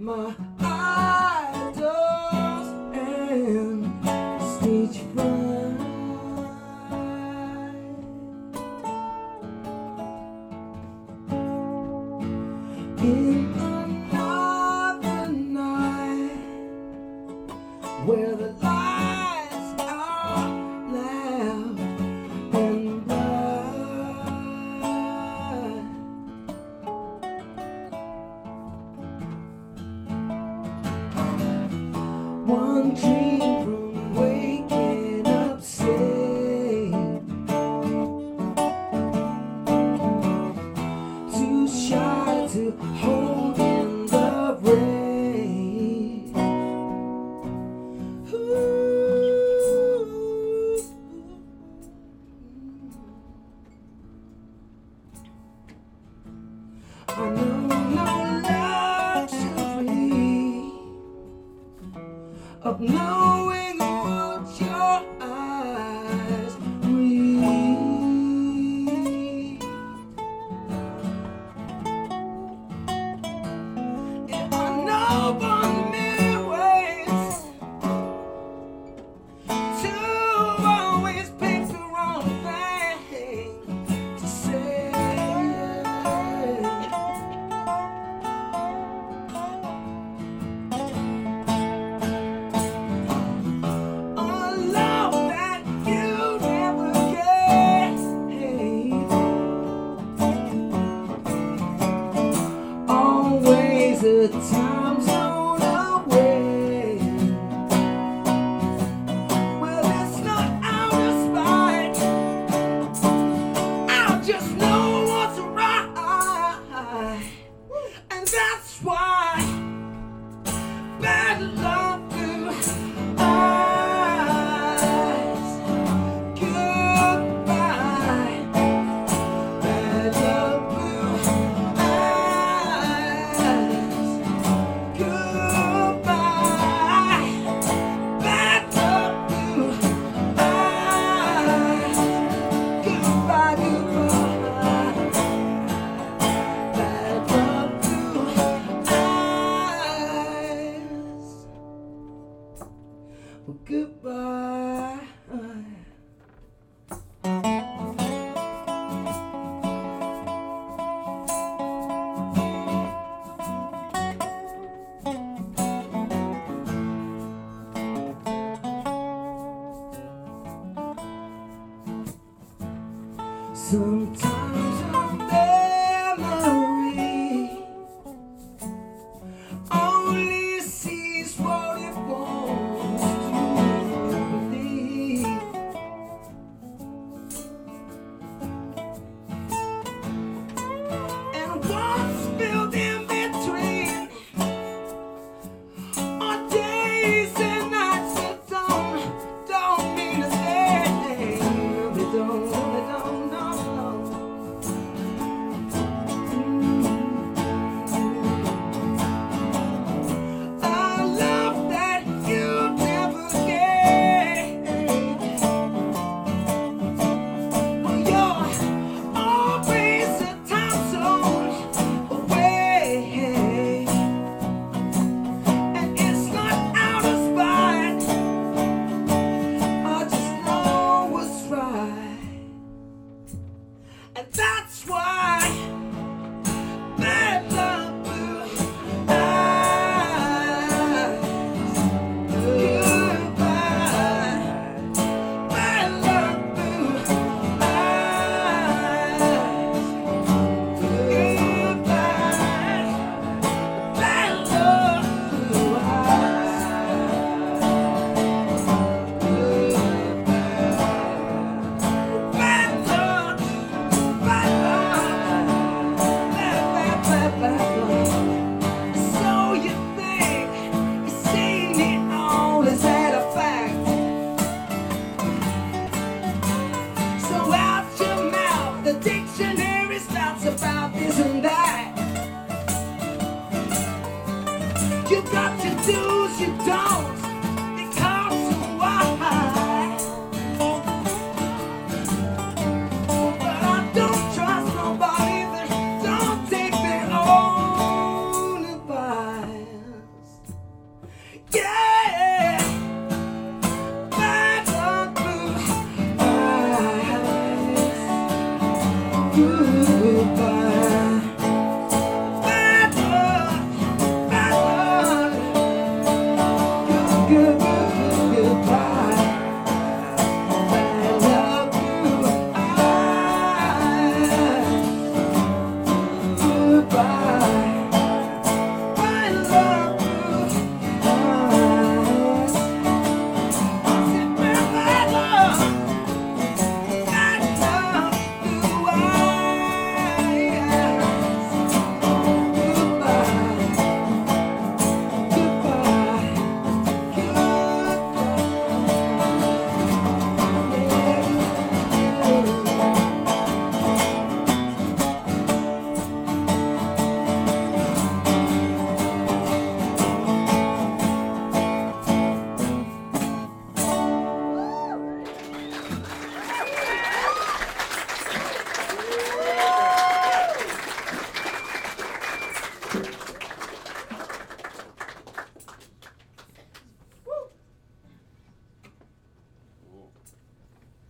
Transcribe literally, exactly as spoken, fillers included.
my idols and stage fright. In another night where the lights are loud and bright, one dream from waking up safe, too shy to hold in the rain. Ooh. I know no luxury of knowing what your eyes read. And I know one million ways to always pick the wrong thing to say. The time zone away. Well, it's not out of spite, I just know what's right, and that's why bad love blue eyes, goodbye. Bad love blue eyes, goodbye. Bad love blue eyes, goodbye, goodbye. Bad love blue eyes, well, goodbye. Sometimes